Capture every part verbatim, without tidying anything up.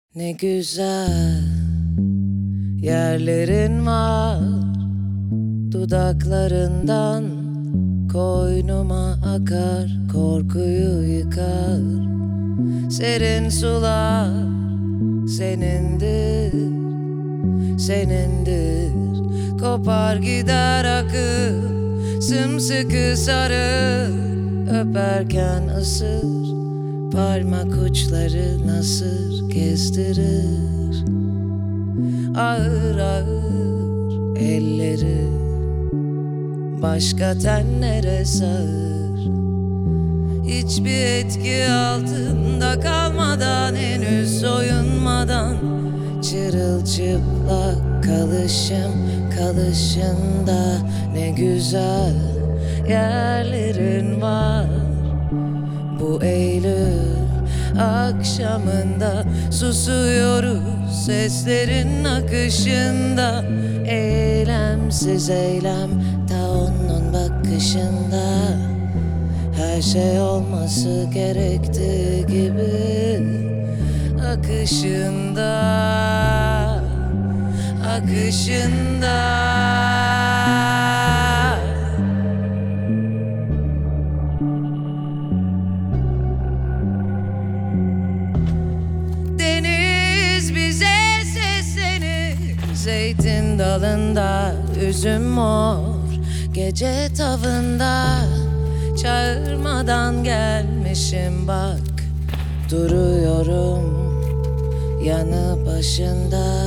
Ne güzel yerlerin var, dudaklarından koynuma akar, korkuyu yıkar. Serin sular senindir, senindir. Kopar gider akıl, sımsıkı sarıl, öperken ısır. Parmak uçları nasır gezdirir. Ağır ağır elleri başka tenlere sağır. Hiçbir etki altında kalmadan, henüz soyunmadan, çırılçıplak kalışım kalışında ne güzel yerlerin var. Bu Eylül akşamında susuyoruz seslerin akışında. Eylemsiz eylem ta onun bakışında. Her şey olması gerektiği gibi akışında, akışında. Deniz bize seslenir, zeytin dalında, üzüm mor gece tavında. Çağırmadan gelmişim bak, duruyorum yanı başında.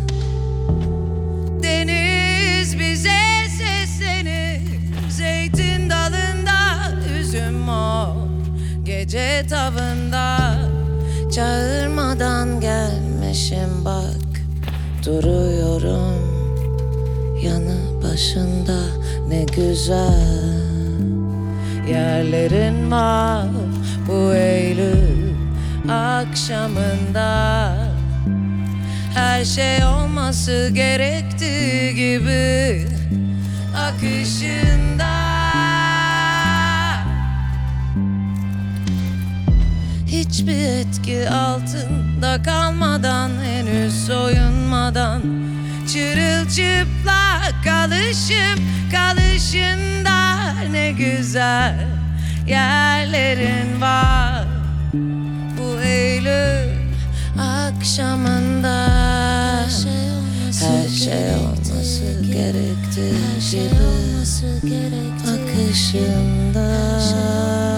Deniz bize seslenir, zeytin dalında, üzüm mor gece tavında. Çağırmadan gelmişim bak, duruyorum yanı başında. Ne güzel yerlerin var bu Eylül akşamında. Her şey olması gerektiği gibi akışında. Hiçbir etki altında kalmadan, henüz soyunmadan, çırılçıplak kalışım kalışında ne güzel yerlerin var. Bu Eylül akşamında her şey olması gerektiği gibi akışında.